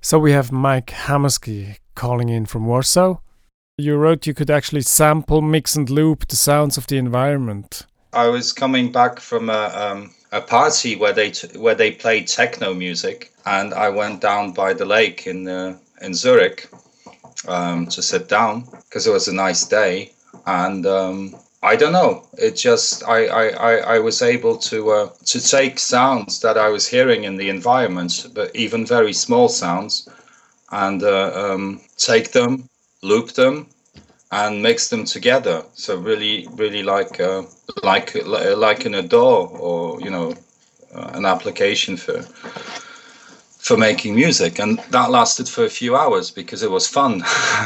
So we have Mike Hamersky calling in from Warsaw. You wrote you could actually sample, mix, and loop the sounds of the environment. I was coming back from a party where they played techno music, and I went down by the lake in Zurich to sit down because it was a nice day, and I don't know. It just I was able to take sounds that I was hearing in the environment, but even very small sounds, and take them, loop them, and mix them together. So really like in a DAW, or an application for making music, and that lasted for a few hours because it was fun.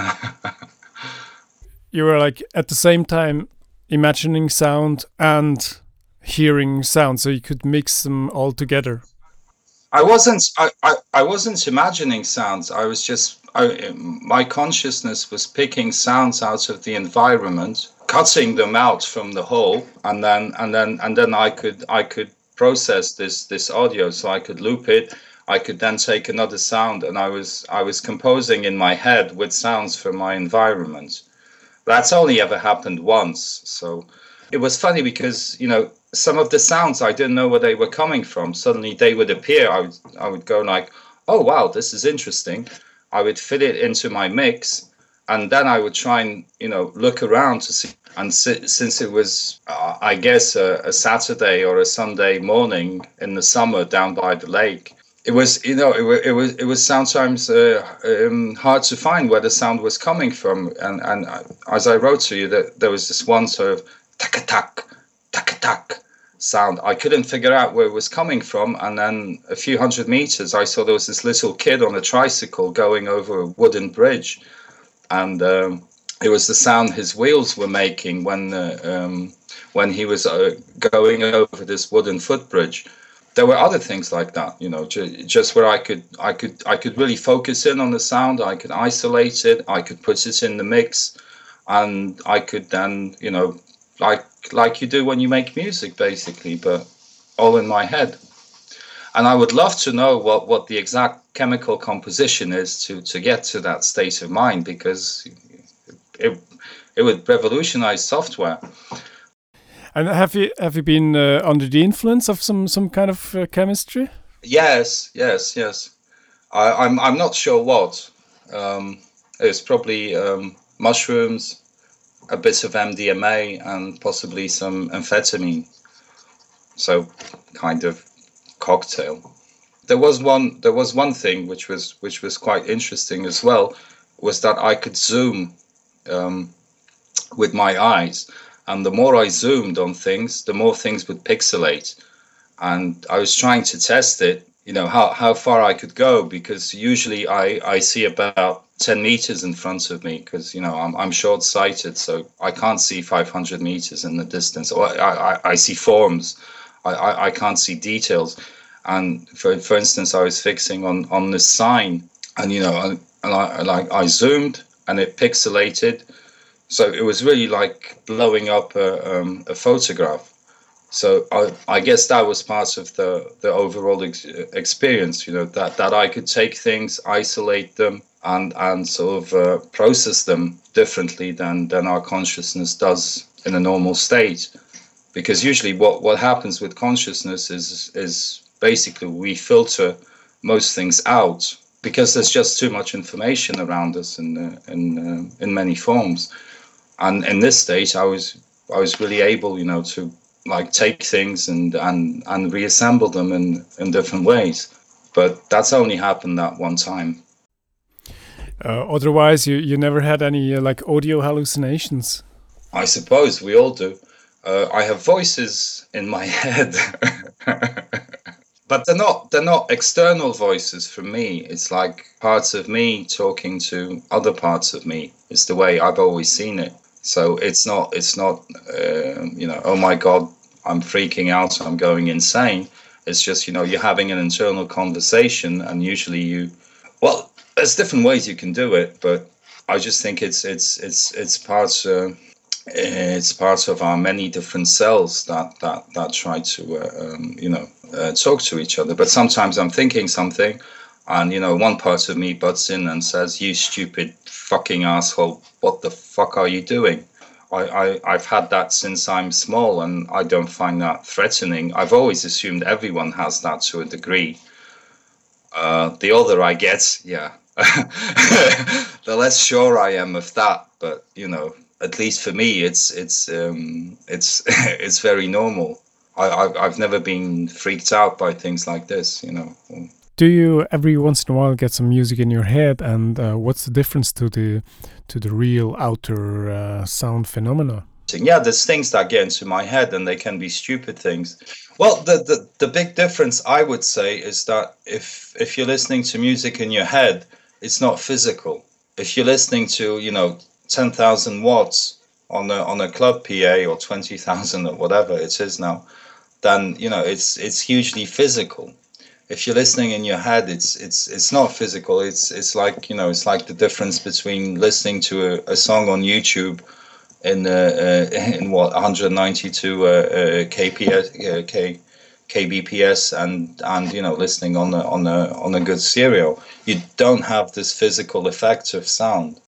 You were like at the same time imagining sound and hearing sound, so you could mix them all together. I wasn't imagining sounds. I was just my consciousness was picking sounds out of the environment, cutting them out from the whole, and then I could process this audio, so I could loop it. I could then take another sound, and I was composing in my head with sounds from my environment. That's only ever happened once. So it was funny because, some of the sounds I didn't know where they were coming from. Suddenly they would appear. I would go like, oh, wow, this is interesting. I would fit it into my mix, and then I would try and, look around to see. And since it was, I guess, a Saturday or a Sunday morning in the summer down by the lake, it was, it was sometimes hard to find where the sound was coming from. And as I wrote to you, that there was this one sort of tak-a-tak, tak-a-tak sound. I couldn't figure out where it was coming from. And then a few hundred meters, I saw there was this little kid on a tricycle going over a wooden bridge. And it was the sound his wheels were making when he was going over this wooden footbridge. There were other things like that, just where I could really focus in on the sound. I could isolate it. I could put it in the mix, and I could then, like you do when you make music, basically, but all in my head. And I would love to know what the exact chemical composition is to get to that state of mind, because it would revolutionize software. And have you been under the influence of some kind of chemistry? Yes. I'm not sure what. It's probably mushrooms, a bit of MDMA, and possibly some amphetamine. So, kind of cocktail. There was one thing which was quite interesting as well, was that I could zoom with my eyes. And the more I zoomed on things, the more things would pixelate. And I was trying to test it, how far I could go, because usually I see about 10 meters in front of me, because, I'm short-sighted, so I can't see 500 meters in the distance. Or I see forms. I can't see details. And for instance, I was fixing on this sign, and, I zoomed and it pixelated. So it was really like blowing up a photograph. So I guess that was part of the overall experience, that I could take things, isolate them, and sort of process them differently than our consciousness does in a normal state. Because usually what happens with consciousness is basically we filter most things out because there's just too much information around us in many forms. And in this state, I was really able, to like take things and reassemble them in different ways. But that's only happened that one time. Otherwise, you never had any like audio hallucinations? I suppose we all do. I have voices in my head, but they're not external voices for me. It's like parts of me talking to other parts of me. It's the way I've always seen it. So it's not, oh my God, I'm freaking out, I'm going insane. It's just, you're having an internal conversation, and usually there's different ways you can do it, but I just think it's part of our many different cells that try to, talk to each other. But sometimes I'm thinking something, And, one part of me butts in and says, "You stupid fucking asshole, what the fuck are you doing?" I've had that since I'm small, and I don't find that threatening. I've always assumed everyone has that to a degree. The older I get, yeah, the less sure I am of that. But, at least for me, it's very normal. I've never been freaked out by things like this. Do you every once in a while get some music in your head, and what's the difference to the real outer sound phenomena? Yeah, there's things that get into my head, and they can be stupid things. Well, the big difference, I would say, is that if you're listening to music in your head, it's not physical. If you're listening to 10,000 watts on a club PA, or 20,000 or whatever it is now, then it's hugely physical. If you're listening in your head, it's not physical. It's like it's like the difference between listening to a song on YouTube in what 192 kbps, and listening on a good stereo. You don't have this physical effect of sound.